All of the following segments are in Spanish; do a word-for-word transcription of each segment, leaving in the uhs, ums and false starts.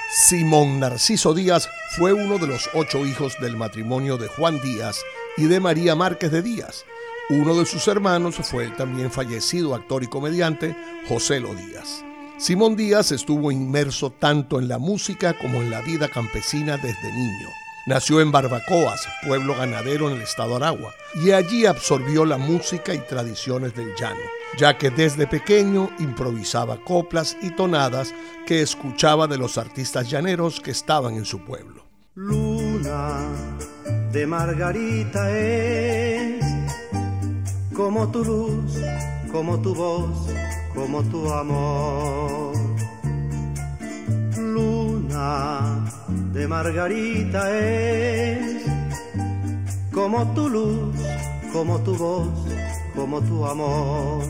Simón Narciso Díaz fue uno de los ocho hijos del matrimonio de Juan Díaz y de María Márquez de Díaz. Uno de sus hermanos fue el también fallecido actor y comediante José Lo Díaz. Simón Díaz estuvo inmerso tanto en la música como en la vida campesina desde niño. Nació en Barbacoas, pueblo ganadero en el estado Aragua, y allí absorbió la música y tradiciones del llano, ya que desde pequeño improvisaba coplas y tonadas que escuchaba de los artistas llaneros que estaban en su pueblo. Luna de Margarita es como tu luz, como tu voz, como tu amor. Luna de Margarita es como tu luz, como tu voz, como tu amor.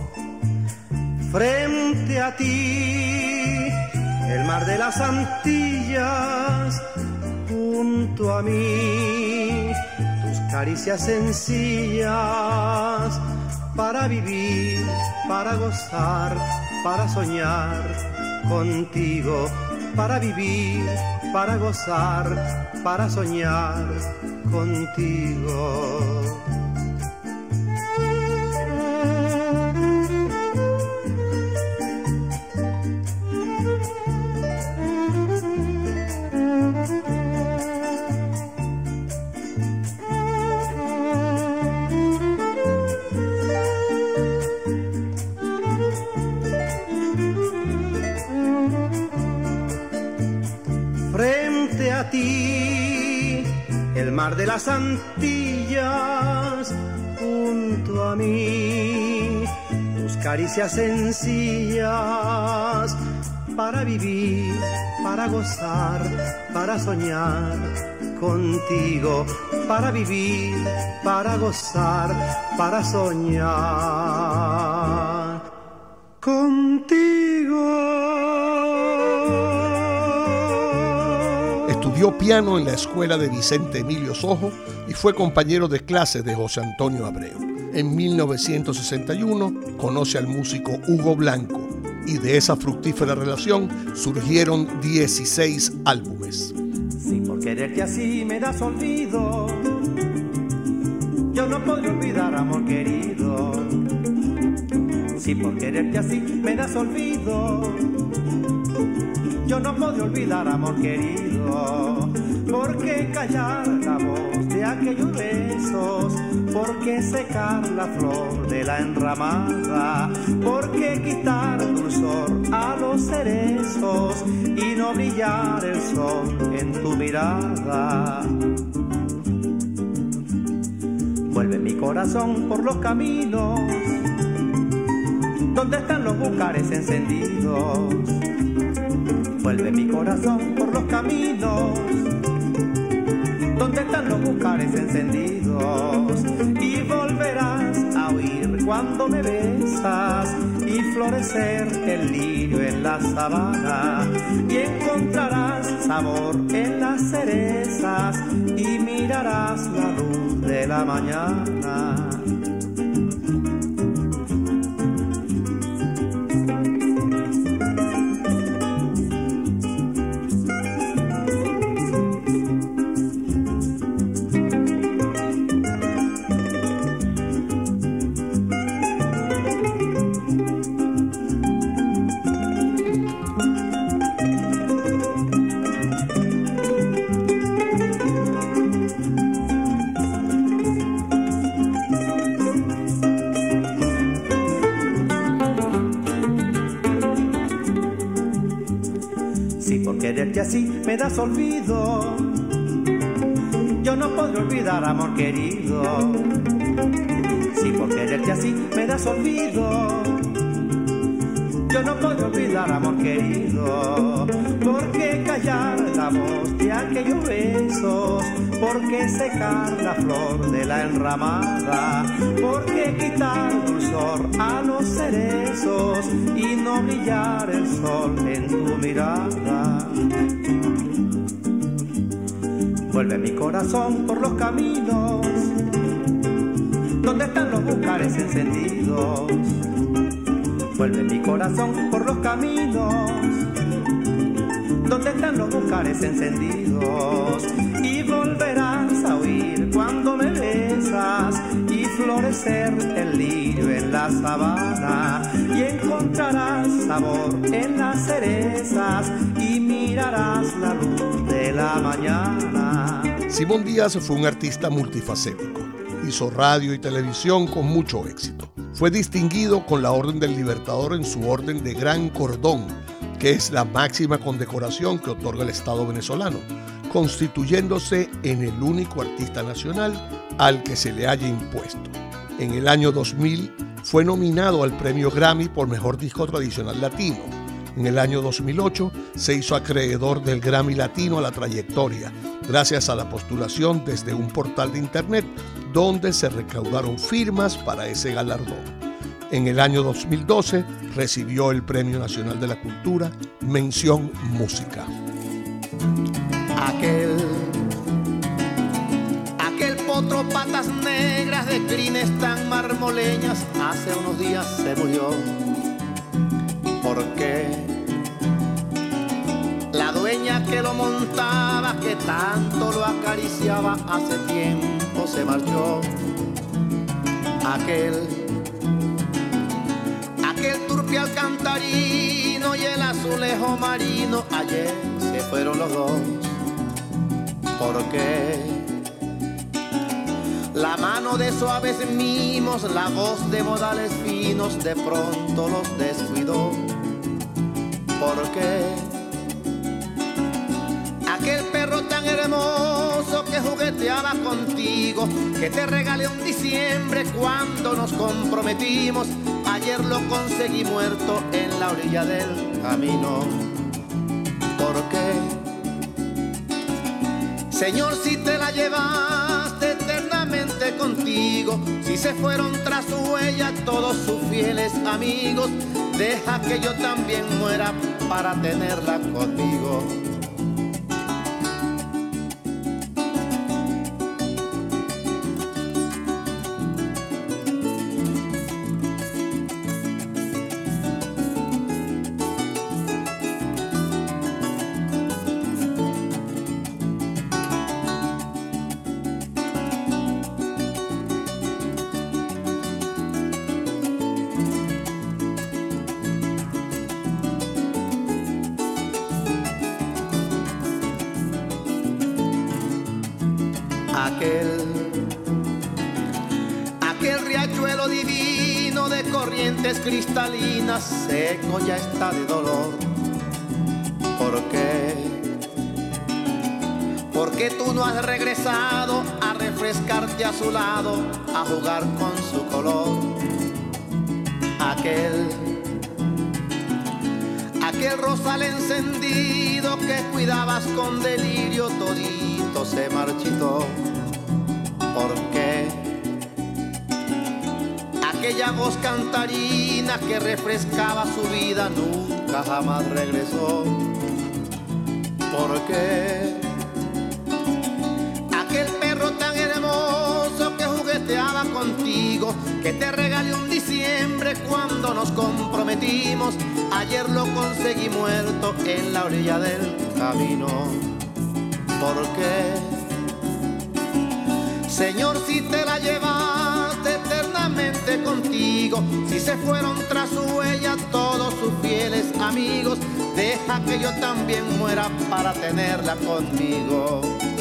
Frente a ti, el mar de las Antillas, junto a mí, tus caricias sencillas, para vivir, para gozar, para soñar contigo, para vivir, para gozar, para soñar contigo. El mar de las Antillas, junto a mí, tus caricias sencillas, para vivir, para gozar, para soñar contigo, para vivir, para gozar, para soñar contigo. Estudió piano en la escuela de Vicente Emilio Sojo y fue compañero de clases de José Antonio Abreu. En mil novecientos sesenta y uno conoce al músico Hugo Blanco y de esa fructífera relación surgieron dieciséis álbumes. Si por quererte así me das olvido, yo no podré olvidar, amor querido. Si por quererte así me das olvido, yo no podré olvidar, amor querido. ¿Por qué callar la voz de aquellos besos? ¿Por qué secar la flor de la enramada? ¿Por qué quitar dulzor a los cerezos y no brillar el sol en tu mirada? Vuelve mi corazón por los caminos donde están los bucares encendidos. Vuelve mi corazón por los caminos donde están los bucares encendidos, y volverás a oír cuando me besas y florecer el lirio en la sabana, y encontrarás sabor en las cerezas y mirarás la luz de la mañana. Quererte así me das olvido, yo no podré olvidar, amor querido. Si por quererte así me das olvido, yo no podré olvidar, amor querido. ¿Por qué callar la voz de aquellos besos? ¿Por qué secar la flor de la enramada? ¿Por qué quitar dulzor a los cerezos y no brillar el sol en tu mirada? Vuelve mi corazón por los caminos donde están los bucares encendidos. Vuelve mi corazón por los caminos donde están los bucares rosales encendidos, y volverás a oír cuando me besas y florecer el lirio en la sabana, y encontrarás sabor en las cerezas y mirarás la luz de la mañana. Simón Díaz fue un artista multifacético. Hizo radio y televisión con mucho éxito. Fue distinguido con la Orden del Libertador en su Orden de Gran Cordón, que es la máxima condecoración que otorga el Estado venezolano, constituyéndose en el único artista nacional al que se le haya impuesto. En el año dos mil fue nominado al Premio Grammy por Mejor Disco Tradicional Latino. En el año dos mil ocho se hizo acreedor del Grammy Latino a la trayectoria, gracias a la postulación desde un portal de internet donde se recaudaron firmas para ese galardón. En el año dos mil doce recibió el Premio Nacional de la Cultura, mención música. Aquel, aquel potro patas negras de crines tan marmoleñas, hace unos días se murió. ¿Por qué? La dueña que lo montaba, que tanto lo acariciaba, hace tiempo se marchó. Aquel, aquel turpial cantarino y el azulejo marino, ayer se fueron los dos. ¿Por qué? La mano de suaves mimos, la voz de modales finos, de pronto los descuidó. ¿Por qué? Aquel perro tan hermoso que jugueteaba contigo, que te regalé un diciembre cuando nos comprometimos, ayer lo conseguí muerto en la orilla del camino. ¿Por qué? Señor, si te la llevaste eternamente contigo, si se fueron tras su huella todos sus fieles amigos, deja que yo también muera para tenerla conmigo. Aquel, aquel riachuelo divino de corrientes cristalinas, seco ya está de dolor. ¿Por qué? Porque tú no has regresado a refrescarte a su lado, a jugar con su color. Aquel, aquel rosal encendido que cuidabas con delirio, todito se marchitó. ¿Por qué? Aquella voz cantarina que refrescaba su vida nunca jamás regresó. ¿Por qué? Aquel perro tan hermoso que jugueteaba contigo, que te regalé un diciembre cuando nos comprometimos, ayer lo conseguí muerto en la orilla del camino. ¿Por qué? Señor, si te la llevaste eternamente contigo, si se fueron tras su huella todos sus fieles amigos, deja que yo también muera para tenerla conmigo.